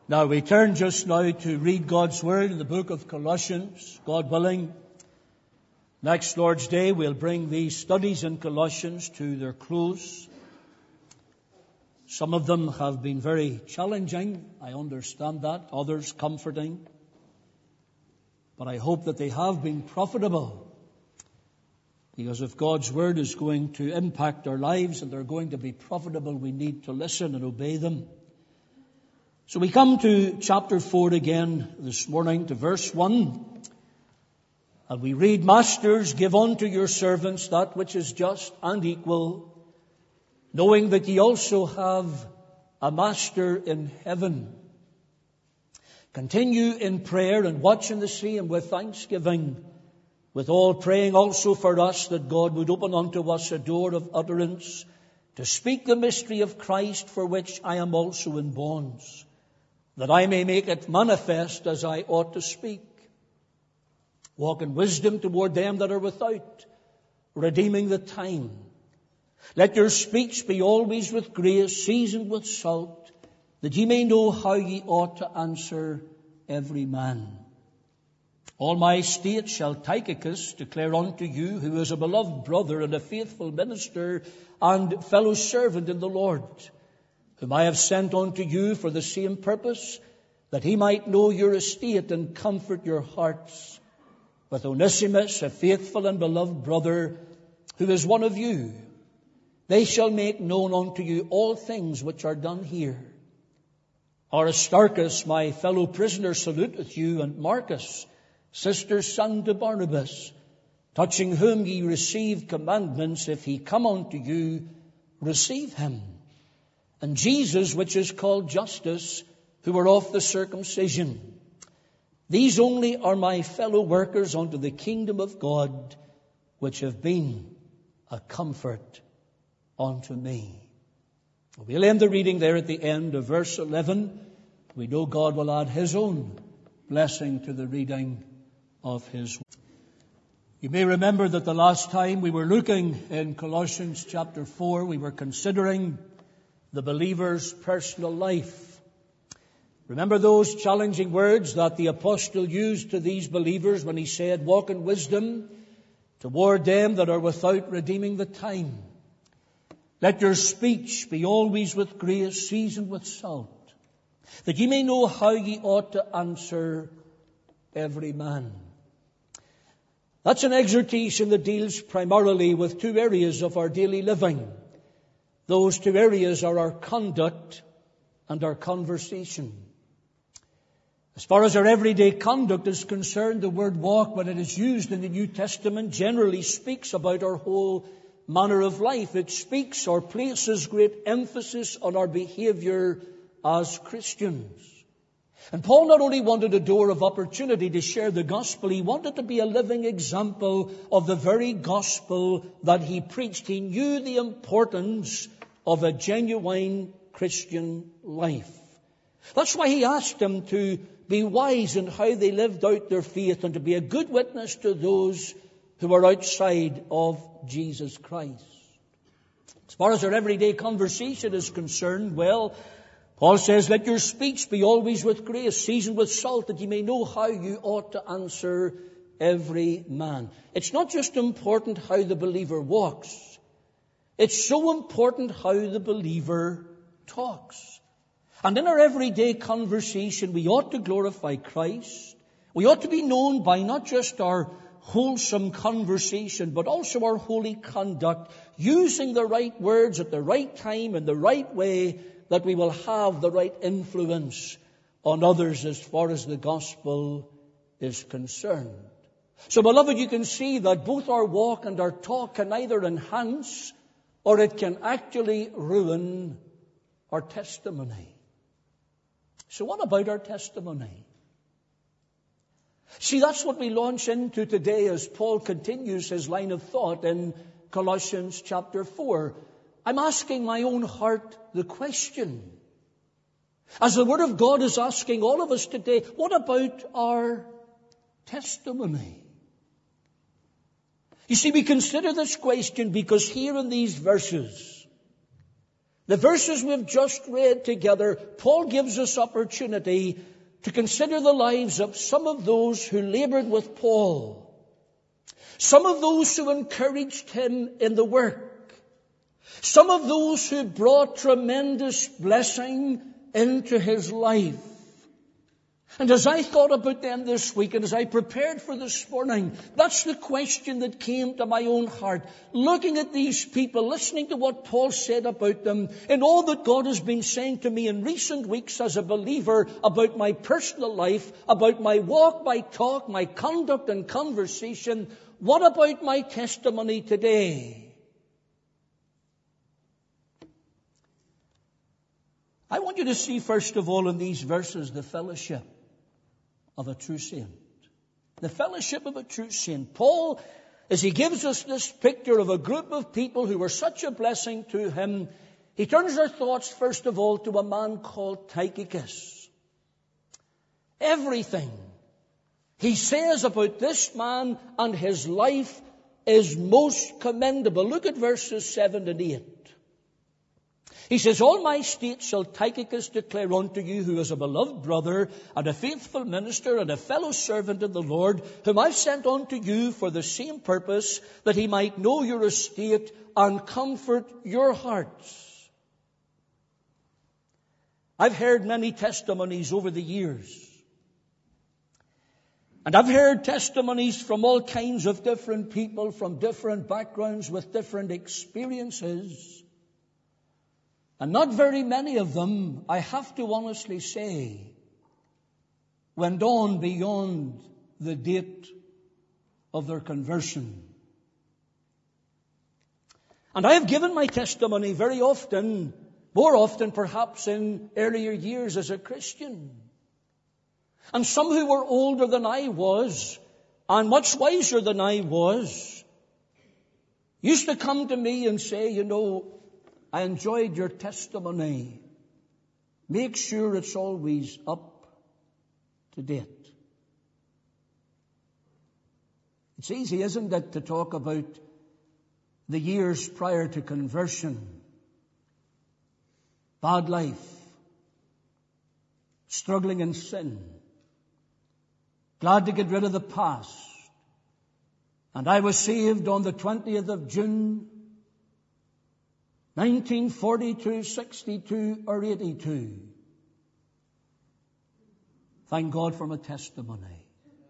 Now we turn just now to read God's Word in the book of Colossians. God willing, next Lord's Day we'll bring these studies in Colossians to their close. Some of them have been very challenging, I understand that, others comforting. But I hope that they have been profitable, because if God's Word is going to impact our lives and they're going to be profitable, we need to listen and obey them. So we come to chapter 4 again this morning, to verse 1. And we read, "Masters, give unto your servants that which is just and equal, knowing that ye also have a master in heaven. Continue in prayer and watch in the same with thanksgiving, with all praying also for us, that God would open unto us a door of utterance, to speak the mystery of Christ, for which I am also in bonds, that I may make it manifest as I ought to speak. Walk in wisdom toward them that are without, redeeming the time. Let your speech be always with grace, seasoned with salt, that ye may know how ye ought to answer every man. All my state shall Tychicus declare unto you, who is a beloved brother and a faithful minister and fellow servant in the Lord, whom I have sent unto you for the same purpose, that he might know your estate and comfort your hearts, with Onesimus, a faithful and beloved brother, who is one of you. They shall make known unto you all things which are done here. Aristarchus, my fellow prisoner, saluteth you, and Marcus, sister's son to Barnabas, touching whom ye receive commandments. If he come unto you, receive him. And Jesus, which is called Justus, who are of the circumcision. These only are my fellow workers unto the kingdom of God, which have been a comfort unto me." We'll end the reading there at the end of verse 11. We know God will add His own blessing to the reading of His word. You may remember that the last time we were looking in Colossians chapter 4, we were considering the believer's personal life. Remember those challenging words that the apostle used to these believers when he said, "Walk in wisdom toward them that are without, redeeming the time. Let your speech be always with grace, seasoned with salt, that ye may know how ye ought to answer every man." That's an exhortation that deals primarily with two areas of our daily living. Those two areas are our conduct and our conversation. As far as our everyday conduct is concerned, the word walk, when it is used in the New Testament, generally speaks about our whole manner of life. It speaks or places great emphasis on our behavior as Christians. And Paul not only wanted a door of opportunity to share the gospel, he wanted to be a living example of the very gospel that he preached. He knew the importance of a genuine Christian life. That's why he asked them to be wise in how they lived out their faith and to be a good witness to those who are outside of Jesus Christ. As far as our everyday conversation is concerned, well, Paul says, "Let your speech be always with grace, seasoned with salt, that ye may know how you ought to answer every man." It's not just important how the believer walks. It's so important how the believer talks. And in our everyday conversation, we ought to glorify Christ. We ought to be known by not just our wholesome conversation, but also our holy conduct, using the right words at the right time in the right way, that we will have the right influence on others as far as the gospel is concerned. So, beloved, you can see that both our walk and our talk can either enhance or it can actually ruin our testimony. So what about our testimony? See, that's what we launch into today as Paul continues his line of thought in Colossians chapter 4. I'm asking my own heart the question, as the Word of God is asking all of us today, what about our testimony? You see, we consider this question because here in these verses, the verses we've just read together, Paul gives us opportunity to consider the lives of some of those who labored with Paul, some of those who encouraged him in the work, some of those who brought tremendous blessing into his life. And as I thought about them this week, and as I prepared for this morning, that's the question that came to my own heart. Looking at these people, listening to what Paul said about them, and all that God has been saying to me in recent weeks as a believer about my personal life, about my walk, my talk, my conduct and conversation, what about my testimony today? I want you to see, first of all, in these verses, the fellowship of a true saint. The fellowship of a true saint. Paul, as he gives us this picture of a group of people who were such a blessing to him, he turns our thoughts, first of all, to a man called Tychicus. Everything he says about this man and his life is most commendable. Look at verses 7 and 8. He says, all my state shall Tychicus declare unto you, who is a beloved brother and a faithful minister and a fellow servant in the Lord, whom I've sent unto you for the same purpose, that he might know your estate and comfort your hearts. I've heard many testimonies over the years. And I've heard testimonies from all kinds of different people, from different backgrounds, with different experiences. And not very many of them, I have to honestly say, went on beyond the date of their conversion. And I have given my testimony very often, more often perhaps in earlier years as a Christian. And some who were older than I was, and much wiser than I was, used to come to me and say, you know, I enjoyed your testimony. Make sure it's always up to date. It's easy, isn't it, to talk about the years prior to conversion, bad life, struggling in sin, glad to get rid of the past. And I was saved on the 20th of June, 1942, 62, or 82. Thank God for my testimony.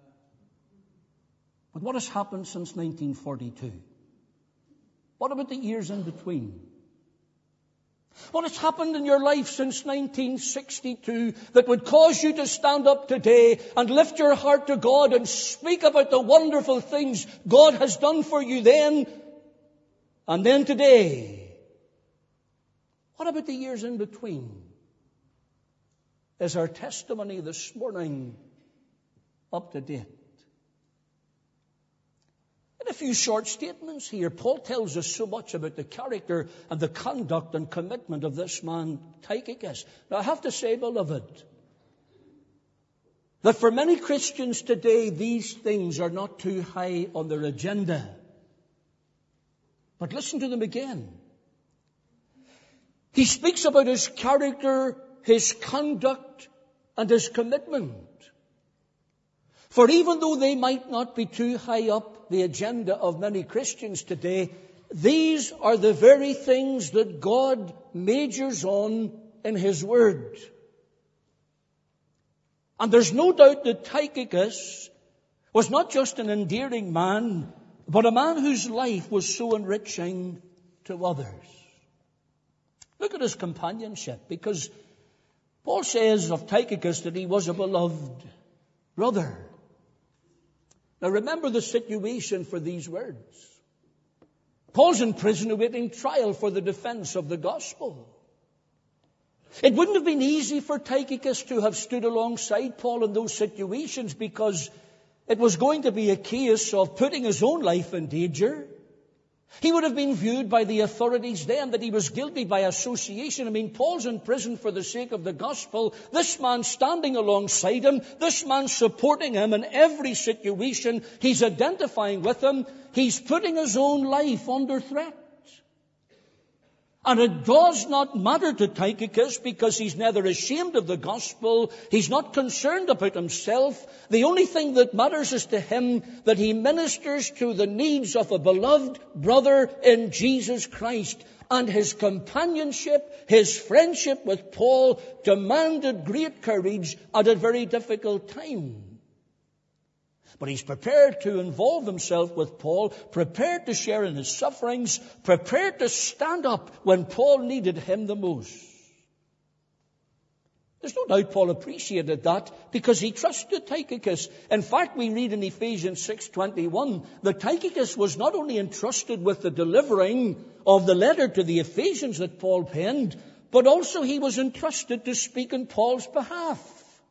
But what has happened since 1942? What about the years in between? What has happened in your life since 1962 that would cause you to stand up today and lift your heart to God and speak about the wonderful things God has done for you then and then today? What about the years in between? Is our testimony this morning up to date? In a few short statements here, Paul tells us so much about the character and the conduct and commitment of this man, Tychicus. Now, I have to say, beloved, that for many Christians today, these things are not too high on their agenda. But listen to them again. He speaks about his character, his conduct, and his commitment. For even though they might not be too high up the agenda of many Christians today, these are the very things that God majors on in His Word. And there's no doubt that Tychicus was not just an endearing man, but a man whose life was so enriching to others. Look at his companionship, because Paul says of Tychicus that he was a beloved brother. Now remember the situation for these words. Paul's in prison awaiting trial for the defense of the gospel. It wouldn't have been easy for Tychicus to have stood alongside Paul in those situations, because it was going to be a case of putting his own life in danger. He would have been viewed by the authorities then that he was guilty by association. I mean, Paul's in prison for the sake of the gospel. This man standing alongside him, this man supporting him in every situation. He's identifying with him. He's putting his own life under threat. And it does not matter to Tychicus because he's neither ashamed of the gospel, he's not concerned about himself. The only thing that matters is to him that he ministers to the needs of a beloved brother in Jesus Christ. And his companionship, his friendship with Paul demanded great courage at a very difficult time. But he's prepared to involve himself with Paul, prepared to share in his sufferings, prepared to stand up when Paul needed him the most. There's no doubt Paul appreciated that because he trusted Tychicus. In fact, we read in Ephesians 6:21 that Tychicus was not only entrusted with the delivering of the letter to the Ephesians that Paul penned, but also he was entrusted to speak in Paul's behalf.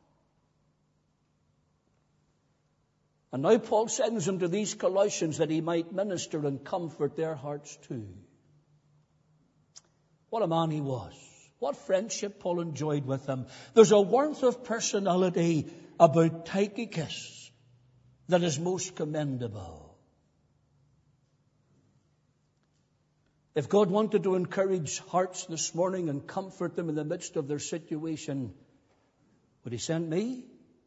And now Paul sends him to these Colossians that he might minister and comfort their hearts too. What a man he was. What friendship Paul enjoyed with him. There's a warmth of personality about Tychicus that is most commendable. If God wanted to encourage hearts this morning and comfort them in the midst of their situation, would he send me?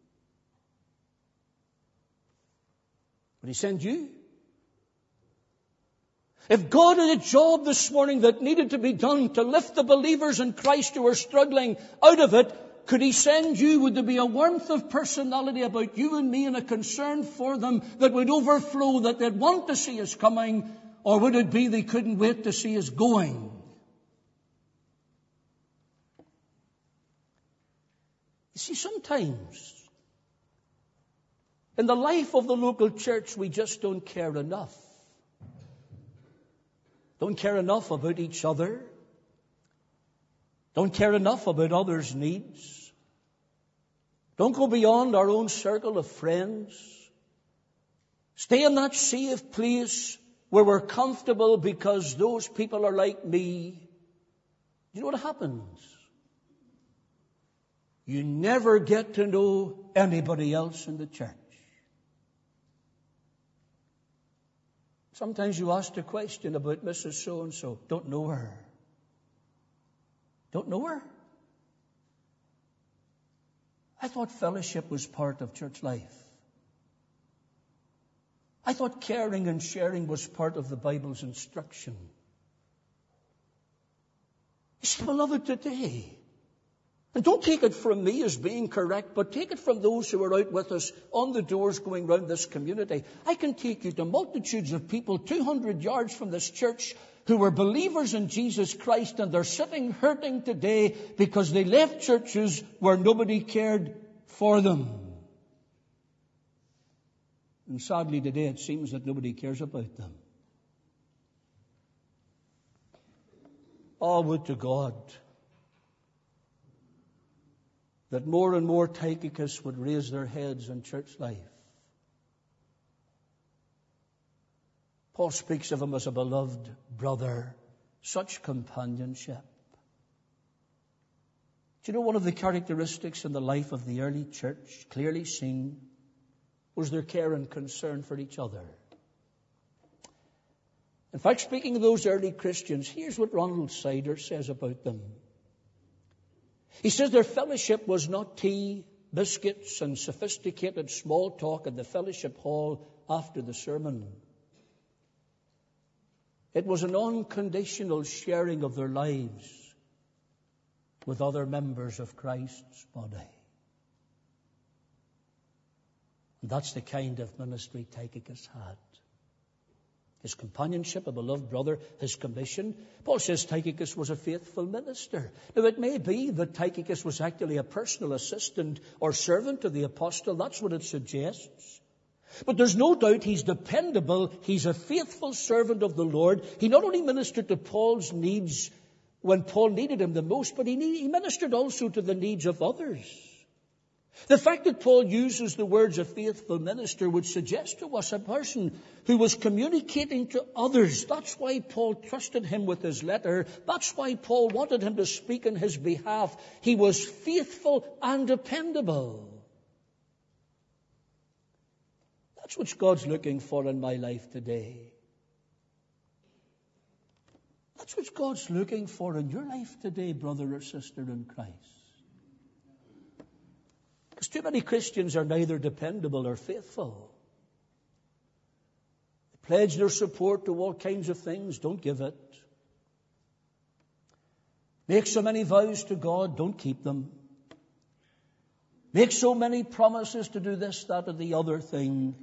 Would he send you? If God had a job this morning that needed to be done to lift the believers in Christ who are struggling out of it, could he send you? Would there be a warmth of personality about you and me and a concern for them that would overflow, that they'd want to see us coming? Or would it be they couldn't wait to see us going? You see, sometimes in the life of the local church, we just don't care enough. Don't care enough about each other. Don't care enough about others' needs. Don't go beyond our own circle of friends. Stay in that safe place where we're comfortable because those people are like me. You know what happens? You never get to know anybody else in the church. Sometimes you ask a question about Mrs. So-and-so. Don't know her. Don't know her? I thought fellowship was part of church life. I thought caring and sharing was part of the Bible's instruction. You see, beloved, today, and don't take it from me as being correct, but take it from those who are out with us on the doors going round this community. I can take you to multitudes of people 200 yards from this church who were believers in Jesus Christ, and they're sitting hurting today because they left churches where nobody cared for them. And sadly today it seems that nobody cares about them. Oh, would to God that more and more Tychicus would raise their heads in church life. Paul speaks of him as a beloved brother, such companionship. Do you know one of the characteristics in the life of the early church, clearly seen, was their care and concern for each other? In fact, speaking of those early Christians, here's what Ronald Sider says about them. He says their fellowship was not tea, biscuits, and sophisticated small talk in the fellowship hall after the sermon. It was an unconditional sharing of their lives with other members of Christ's body. And that's the kind of ministry Tychicus had. His companionship, a beloved brother, his commission. Paul says Tychicus was a faithful minister. Now, it may be that Tychicus was actually a personal assistant or servant to the apostle. That's what it suggests. But there's no doubt he's dependable. He's a faithful servant of the Lord. He not only ministered to Paul's needs when Paul needed him the most, but he ministered also to the needs of others. The fact that Paul uses the words a faithful minister would suggest to us a person who was communicating to others. That's why Paul trusted him with his letter. That's why Paul wanted him to speak in his behalf. He was faithful and dependable. That's what God's looking for in my life today. That's what God's looking for in your life today, brother or sister in Christ. Because too many Christians are neither dependable or faithful. They pledge their support to all kinds of things, don't give it. Make so many vows to God, don't keep them. Make so many promises to do this, that, or the other thing.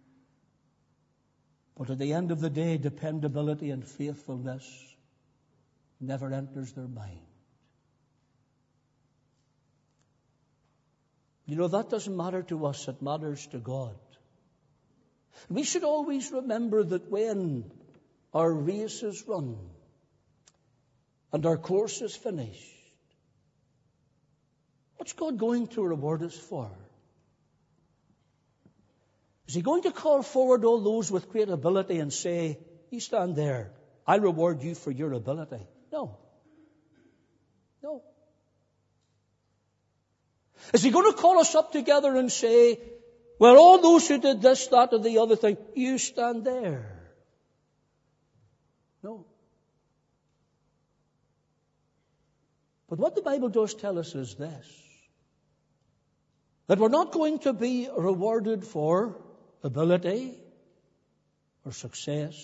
But at the end of the day, dependability and faithfulness never enters their mind. You know, that doesn't matter to us, it matters to God. We should always remember that when our race is run and our course is finished, what's God going to reward us for? Is He going to call forward all those with great ability and say, you stand there, I'll reward you for your ability? No. No. Is He going to call us up together and say, well, all those who did this, that, or the other thing, you stand there? No. But what the Bible does tell us is this, that we're not going to be rewarded for ability or success,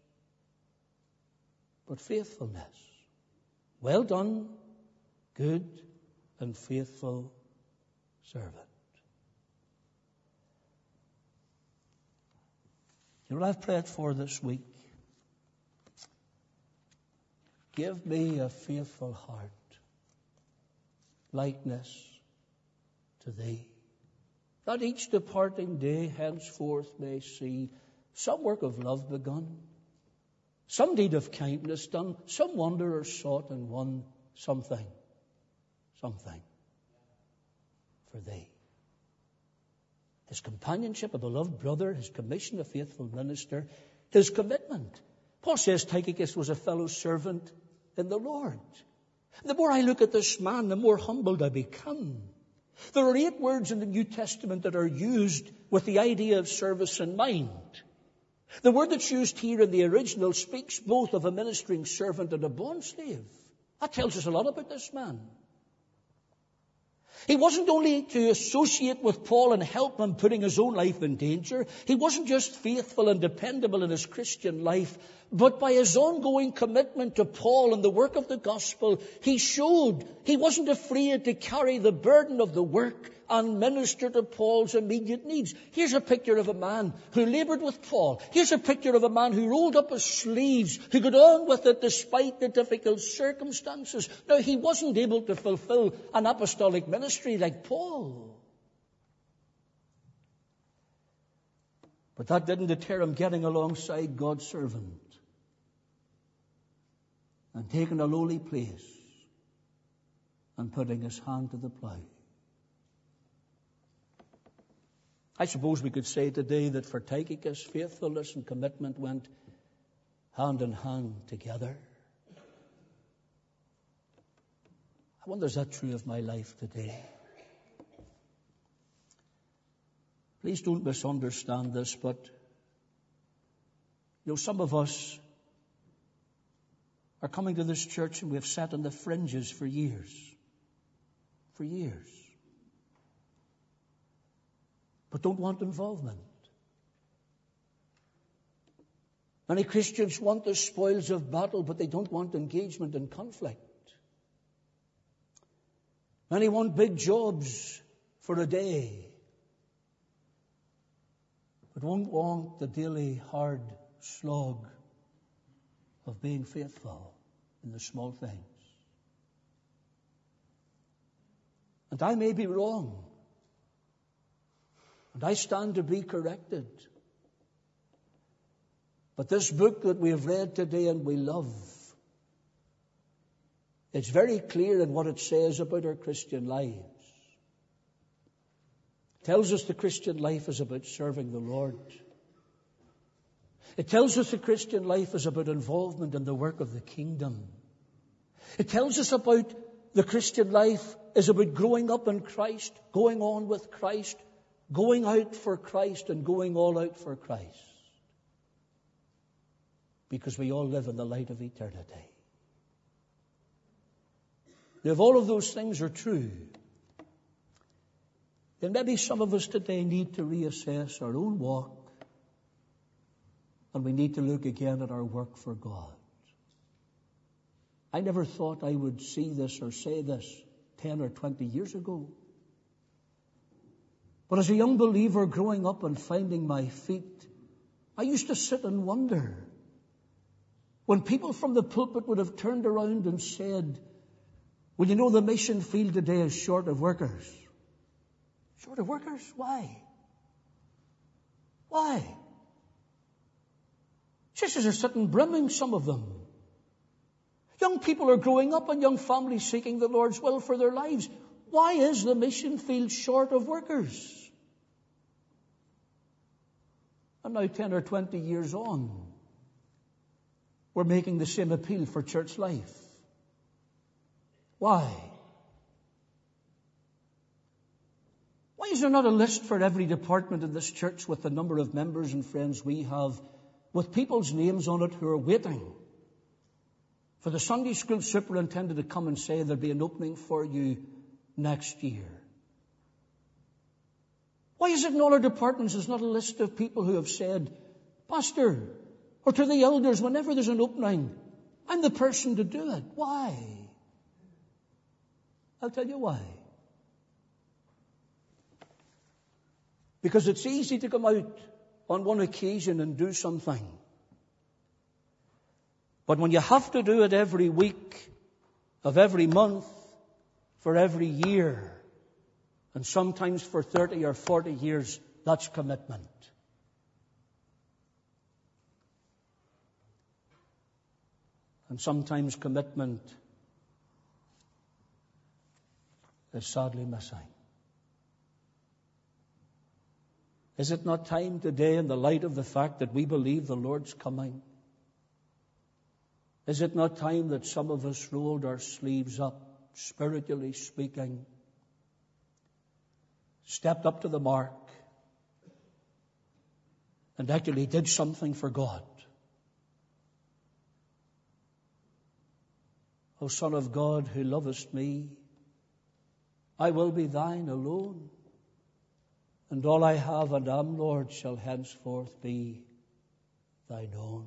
but faithfulness. Well done, good and faithful servant. You know what I've prayed for this week? Give me a faithful heart, likeness to Thee, that each departing day henceforth may see some work of love begun, some deed of kindness done, some wanderer sought and won, something for Thee. His companionship, a beloved brother, his commission, a faithful minister, his commitment. Paul says Tychicus was a fellow servant in the Lord. The more I look at this man, the more humbled I become. There are 8 words in the New Testament that are used with the idea of service in mind. The word that's used here in the original speaks both of a ministering servant and a bondslave. That tells us a lot about this man. He wasn't only to associate with Paul and help him putting his own life in danger. He wasn't just faithful and dependable in his Christian life, but by his ongoing commitment to Paul and the work of the gospel, he showed he wasn't afraid to carry the burden of the work and minister to Paul's immediate needs. Here's a picture of a man who labored with Paul. Here's a picture of a man who rolled up his sleeves, who got on with it despite the difficult circumstances. Now, he wasn't able to fulfill an apostolic ministry like Paul, but that didn't deter him getting alongside God's servant and taking a lowly place and putting his hand to the plough. I suppose we could say today that for Tychicus, faithfulness and commitment went hand in hand together. I wonder, is that true of my life today? Please don't misunderstand this, but some of us are coming to this church and we have sat on the fringes for years. For years. But don't want involvement. Many Christians want the spoils of battle, but they don't want engagement in conflict. Many want big jobs for a day, but won't want the daily hard slog of being faithful in the small things. And I may be wrong, and I stand to be corrected. But this book that we have read today and we love, it's very clear in what it says about our Christian lives. It tells us the Christian life is about serving the Lord. It tells us the Christian life is about involvement in the work of the kingdom. It tells us about the Christian life is about growing up in Christ, going on with Christ, going out for Christ and going all out for Christ. Because we all live in the light of eternity. If all of those things are true, then maybe some of us today need to reassess our own walk, and we need to look again at our work for God. I never thought I would see this or say this 10 or 20 years ago. But as a young believer growing up and finding my feet, I used to sit and wonder when people from the pulpit would have turned around and said, well, you know, the mission field today is short of workers. Short of workers? Why? Why? Churches are sitting brimming, some of them. Young people are growing up and young families seeking the Lord's will for their lives. Why is the mission field short of workers? And now 10 or 20 years on, we're making the same appeal for church life. Why? Why is there not a list for every department in this church with the number of members and friends we have, with people's names on it who are waiting for the Sunday school superintendent to come and say there'll be an opening for you next year? Why is it in all our departments there's not a list of people who have said, Pastor, or to the elders, whenever there's an opening, I'm the person to do it? Why? I'll tell you why. Because it's easy to come out on one occasion and do something. But when you have to do it every week of every month for every year, and sometimes for 30 or 40 years, that's commitment. And sometimes commitment is sadly missing. Is it not time today, in the light of the fact that we believe the Lord's coming, is it not time that some of us rolled our sleeves up, spiritually speaking, stepped up to the mark, and actually did something for God? O Son of God, who lovest me, I will be thine alone, and all I have and am, Lord, shall henceforth be thine own.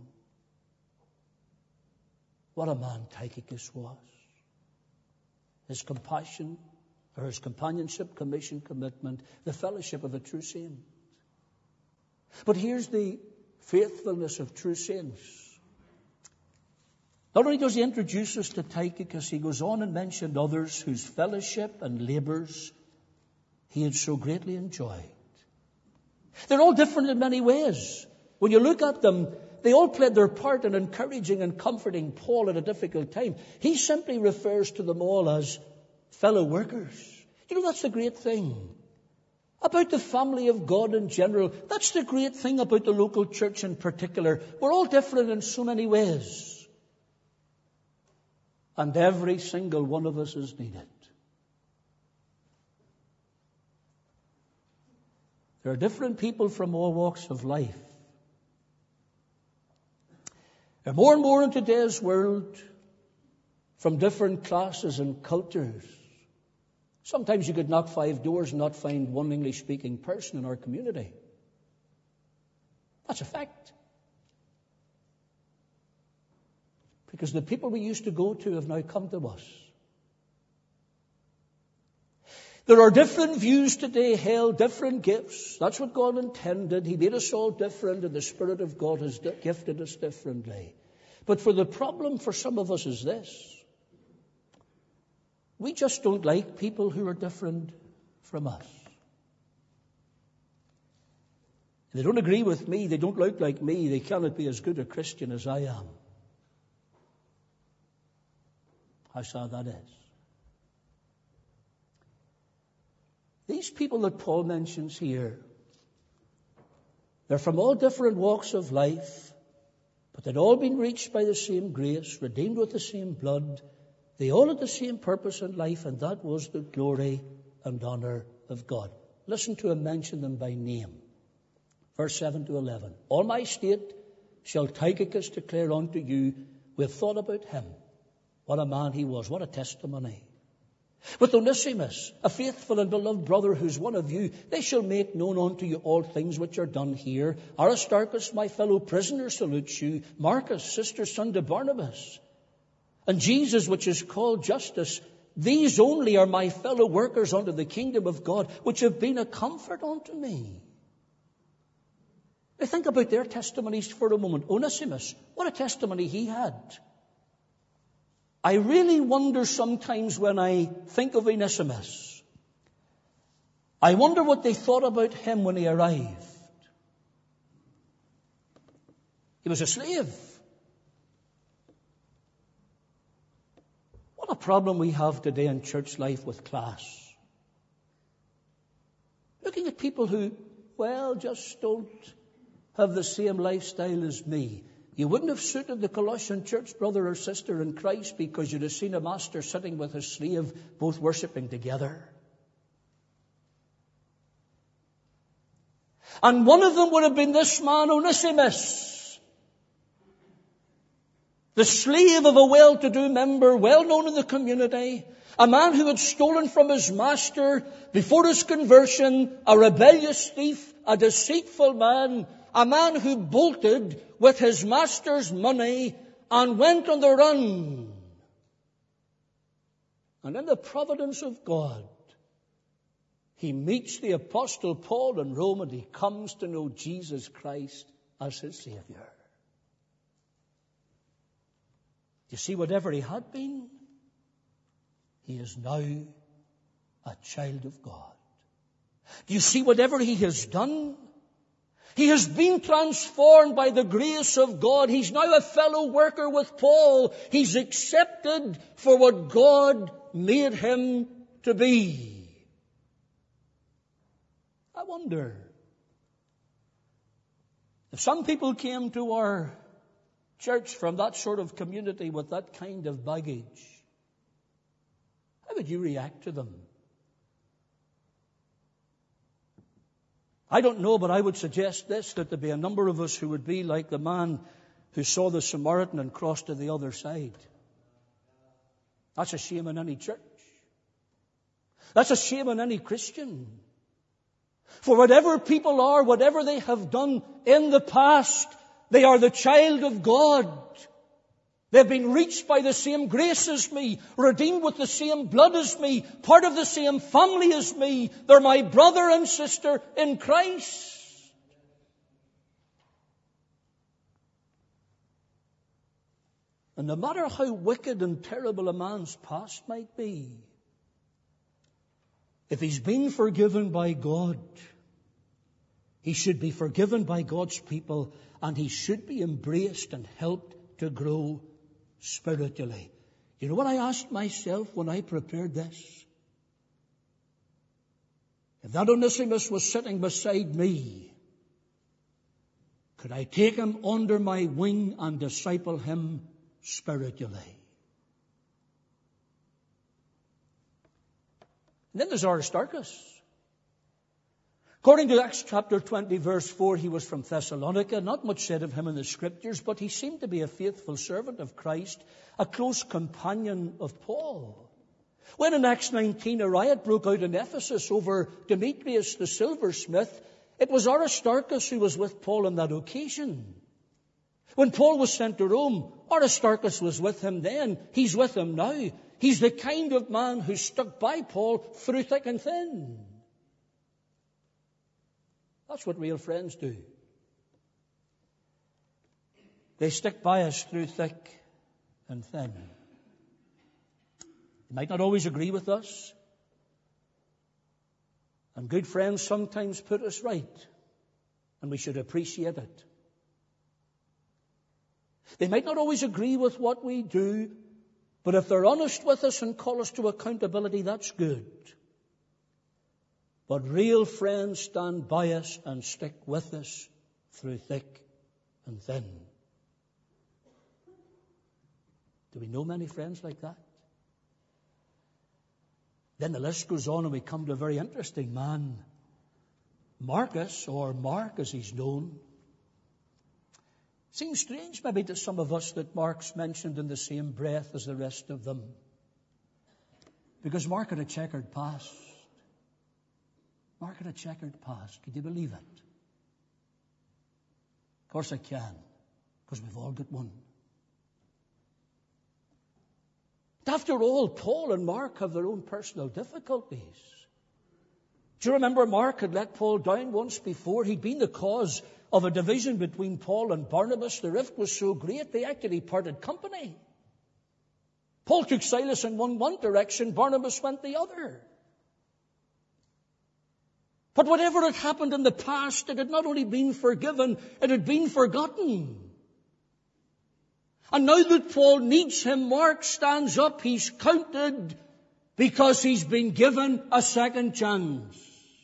What a man Tychicus was. His compassion, or his companionship, commission, commitment, the fellowship of a true saint. But here's the faithfulness of true saints. Not only does he introduce us to Tychicus, he goes on and mentioned others whose fellowship and labours he had so greatly enjoyed. They're all different in many ways. When you look at them, they all played their part in encouraging and comforting Paul at a difficult time. He simply refers to them all as fellow workers. You know, that's the great thing about the family of God in general. That's the great thing about the local church in particular. We're all different in so many ways. And every single one of us is needed. There are different people from all walks of life. There are more and more in today's world from different classes and cultures. Sometimes you could knock 5 doors and not find one English-speaking person in our community. That's a fact. Because the people we used to go to have now come to us. There are different views today held, different gifts. That's what God intended. He made us all different, and the Spirit of God has gifted us differently. But the problem for some of us is this. We just don't like people who are different from us. They don't agree with me. They don't look like me. They cannot be as good a Christian as I am. How sad that is. These people that Paul mentions here, they're from all different walks of life, but they'd all been reached by the same grace, redeemed with the same blood. They all had the same purpose in life, and that was the glory and honor of God. Listen to him mention them by name. Verse 7 to 11. All my state shall Tychicus declare unto you. We have thought about him. What a man he was. What a testimony. With Onesimus, a faithful and beloved brother who's one of you, they shall make known unto you all things which are done here. Aristarchus, my fellow prisoner, salutes you. Marcus, sister's son to Barnabas. And Jesus, which is called Justus. These only are my fellow workers unto the kingdom of God, which have been a comfort unto me. Now think about their testimonies for a moment. Onesimus, what a testimony he had. I really wonder sometimes when I think of Onesimus. I wonder what they thought about him when he arrived. He was a slave. What a problem we have today in church life with class. Looking at people who, well, just don't have the same lifestyle as me. You wouldn't have suited the Colossian church brother or sister in Christ because you'd have seen a master sitting with a slave, both worshipping together. And one of them would have been this man, Onesimus, the slave of a well-to-do member, well known in the community, a man who had stolen from his master before his conversion, a rebellious thief, a deceitful man, a man who bolted with his master's money and went on the run. And in the providence of God, he meets the Apostle Paul in Rome and he comes to know Jesus Christ as his Savior. You see, whatever he had been, he is now a child of God. Do you see whatever he has done? He has been transformed by the grace of God. He's now a fellow worker with Paul. He's accepted for what God made him to be. I wonder if some people came to our church from that sort of community with that kind of baggage, how would you react to them? I don't know, but I would suggest this, that there'd be a number of us who would be like the man who saw the Samaritan and crossed to the other side. That's a shame in any church. That's a shame in any Christian. For whatever people are, whatever they have done in the past, they are the child of God. They've been reached by the same grace as me, redeemed with the same blood as me, part of the same family as me. They're my brother and sister in Christ. And no matter how wicked and terrible a man's past might be, if he's been forgiven by God, he should be forgiven by God's people, and he should be embraced and helped to grow spiritually. You know what I asked myself when I prepared this? If that Onesimus was sitting beside me, could I take him under my wing and disciple him spiritually? And then there's Aristarchus. According to Acts chapter 20, verse 4, he was from Thessalonica. Not much said of him in the Scriptures, but he seemed to be a faithful servant of Christ, a close companion of Paul. When in Acts 19 a riot broke out in Ephesus over Demetrius the silversmith, it was Aristarchus who was with Paul on that occasion. When Paul was sent to Rome, Aristarchus was with him then. He's with him now. He's the kind of man who stuck by Paul through thick and thin. That's what real friends do. They stick by us through thick and thin. They might not always agree with us. And good friends sometimes put us right. And we should appreciate it. They might not always agree with what we do. But if they're honest with us and call us to accountability, that's good. But real friends stand by us and stick with us through thick and thin. Do we know many friends like that? Then the list goes on and we come to a very interesting man. Marcus, or Mark as he's known. Seems strange maybe to some of us that Mark's mentioned in the same breath as the rest of them. Because Mark had a checkered past. Mark had a checkered past. Could you believe it? Of course I can, because we've all got one. After all, Paul and Mark have their own personal difficulties. Do you remember Mark had let Paul down once before? He'd been the cause of a division between Paul and Barnabas. The rift was so great they actually parted company. Paul took Silas in one direction, Barnabas went the other. But whatever had happened in the past, it had not only been forgiven, it had been forgotten. And now that Paul needs him, Mark stands up, he's counted because he's been given a second chance.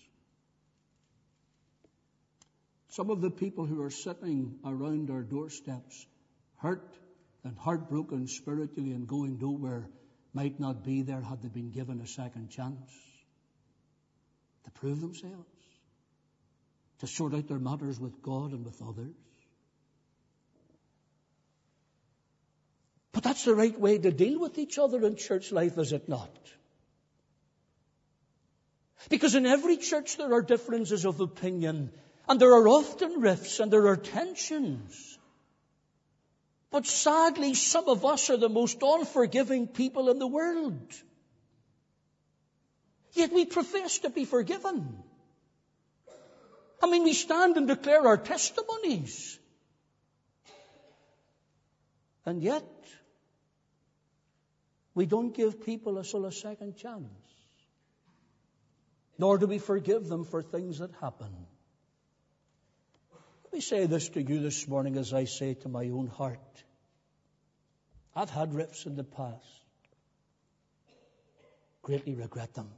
Some of the people who are sitting around our doorsteps, hurt and heartbroken spiritually and going nowhere, might not be there had they been given a second chance to prove themselves, to sort out their matters with God and with others. But that's the right way to deal with each other in church life, is it not? Because in every church there are differences of opinion, and there are often rifts and there are tensions. But sadly, some of us are the most unforgiving people in the world. Yet we profess to be forgiven. I mean, we stand and declare our testimonies. And yet, we don't give people a second chance. Nor do we forgive them for things that happen. Let me say this to you this morning as I say to my own heart. I've had rifts in the past. Greatly regret them.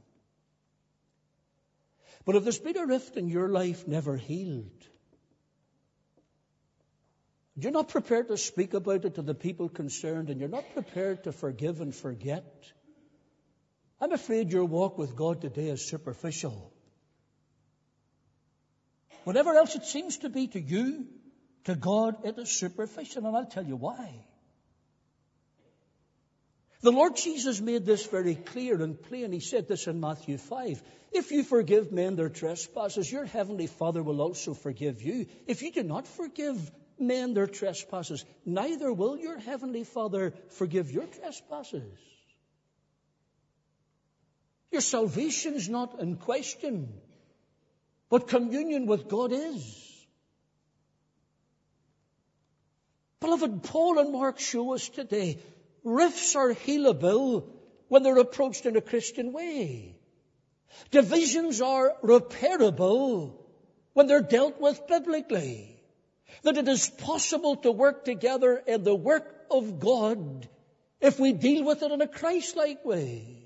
But if there's been a rift in your life never healed, you're not prepared to speak about it to the people concerned, and you're not prepared to forgive and forget, I'm afraid your walk with God today is superficial. Whatever else it seems to be to you, to God it is superficial, and I'll tell you why. The Lord Jesus made this very clear and plain. He said this in Matthew 5. If you forgive men their trespasses, your heavenly Father will also forgive you. If you do not forgive men their trespasses, neither will your heavenly Father forgive your trespasses. Your salvation's not in question, but communion with God is. Beloved, Paul and Mark show us today rifts are healable when they're approached in a Christian way. Divisions are repairable when they're dealt with biblically. That it is possible to work together in the work of God if we deal with it in a Christ-like way.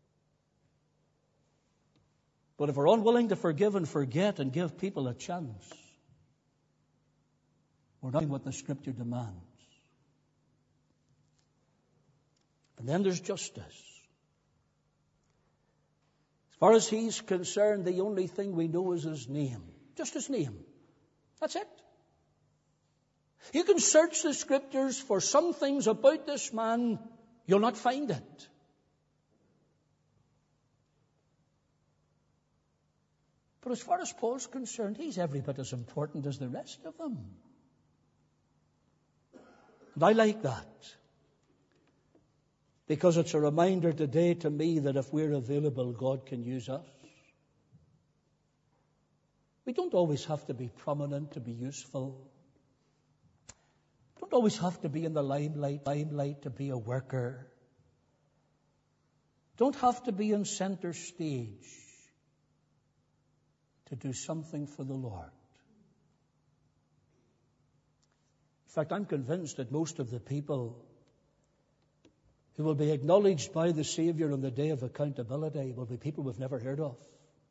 But if we're unwilling to forgive and forget and give people a chance, we're not doing what the Scripture demands. And then there's justice. As far as he's concerned, the only thing we know is his name. Just his name. That's it. You can search the Scriptures for some things about this man, you'll not find it. But as far as Paul's concerned, he's every bit as important as the rest of them. And I like that. Because it's a reminder today to me that if we're available, God can use us. We don't always have to be prominent to be useful. Don't always have to be in the limelight to be a worker. Don't have to be in center stage to do something for the Lord. In fact, I'm convinced that most of the people who will be acknowledged by the Savior on the day of accountability will be people we've never heard of.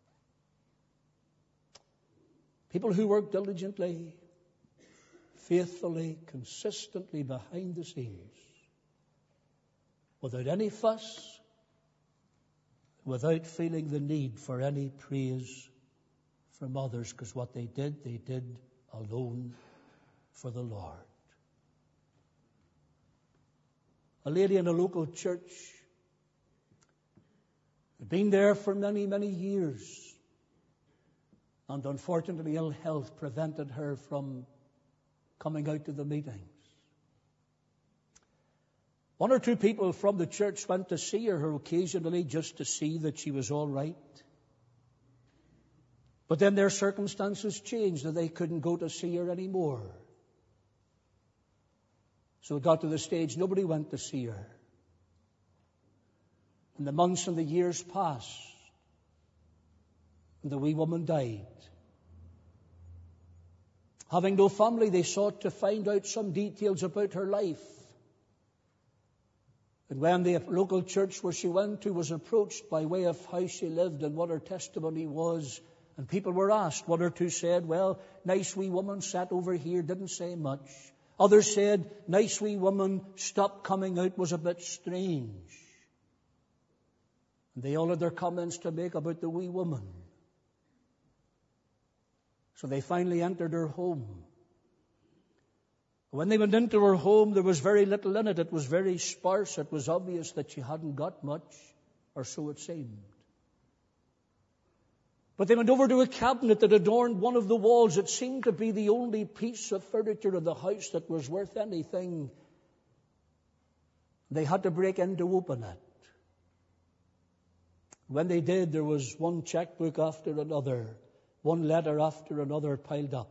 People who work diligently, faithfully, consistently behind the scenes, without any fuss, without feeling the need for any praise from others, because what they did alone for the Lord. A lady in a local church Had been there for many, many years. And unfortunately, ill health prevented her from coming out to the meetings. One or two people from the church went to see her occasionally just to see that she was all right. But then their circumstances changed and they couldn't go to see her anymore. So it got to the stage nobody went to see her. And the months and the years passed. And the wee woman died. Having no family, they sought to find out some details about her life. And when the local church where she went to was approached by way of how she lived and what her testimony was, and people were asked, one or two said, well, nice wee woman sat over here, didn't say much. Others said, nice wee woman, stopped coming out, was a bit strange. And they all had their comments to make about the wee woman. So they finally entered her home. When they went into her home, there was very little in it. It was very sparse. It was obvious that she hadn't got much, or so it seemed. But they went over to a cabinet that adorned one of the walls. It seemed to be the only piece of furniture in the house that was worth anything. They had to break in to open it. When they did, there was one checkbook after another, one letter after another piled up.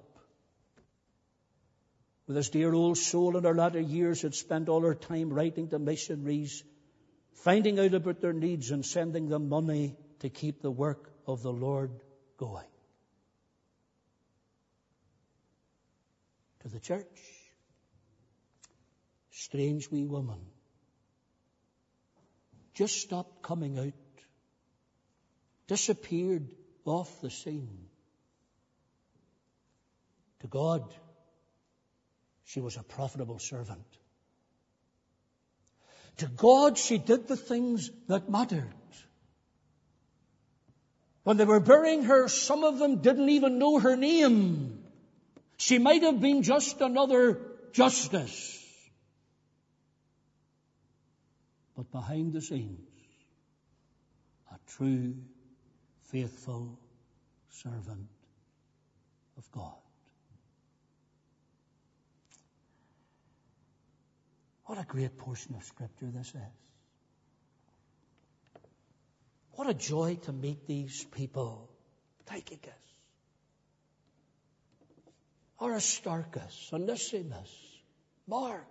With this dear old soul in her latter years had spent all her time writing to missionaries, finding out about their needs and sending them money to keep the work of the Lord going. To the church, strange wee woman, just stopped coming out, disappeared off the scene. To God, she was a profitable servant. To God, she did the things that mattered. When they were burying her, some of them didn't even know her name. She might have been just another Justice. But behind the scenes, a true, faithful servant of God. What a great portion of Scripture this is. What a joy to meet these people. Tychicus, Aristarchus, Onesimus, Mark,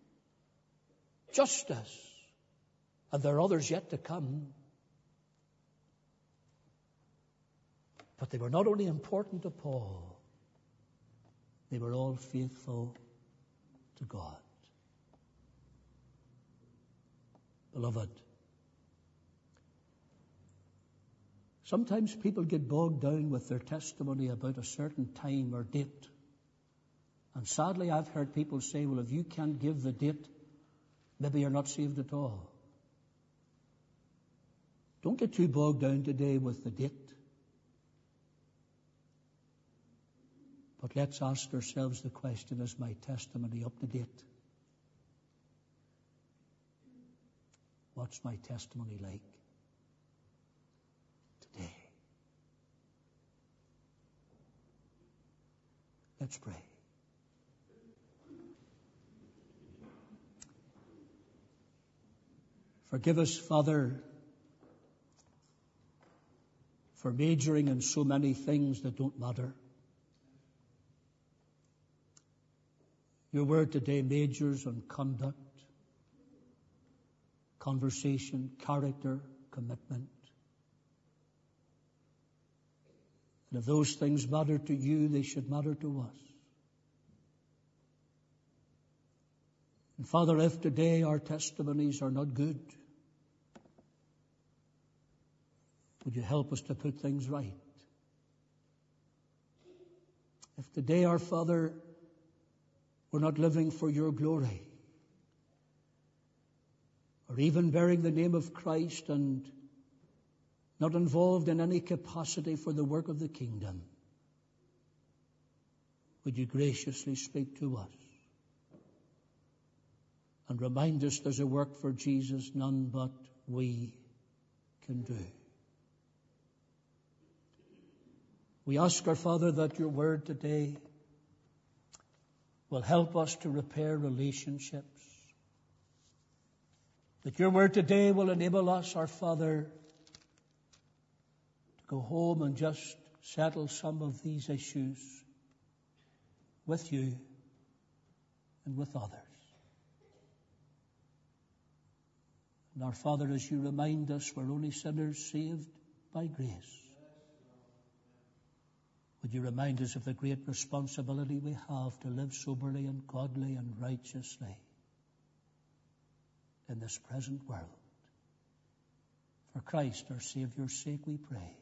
Justus, and there are others yet to come. But they were not only important to Paul, they were all faithful to God. Beloved, sometimes people get bogged down with their testimony about a certain time or date. And sadly, I've heard people say, well, if you can't give the date, maybe you're not saved at all. Don't get too bogged down today with the date. But let's ask ourselves the question, is my testimony up to date? What's my testimony like today? Let's pray. Forgive us, Father, for majoring in so many things that don't matter. Your word today majors on conduct, conversation, character, commitment. And if those things matter to you, they should matter to us. And Father, if today our testimonies are not good, would you help us to put things right? If today, our Father, we're not living for your glory, or even bearing the name of Christ and not involved in any capacity for the work of the kingdom, would you graciously speak to us and remind us there's a work for Jesus none but we can do. We ask our Father that your word today will help us to repair relationships. That your word today will enable us, our Father, to go home and just settle some of these issues with you and with others. And our Father, as you remind us, we're only sinners saved by grace. Would you remind us of the great responsibility we have to live soberly and godly and righteously in this present world. For Christ, our Saviour's sake, we pray.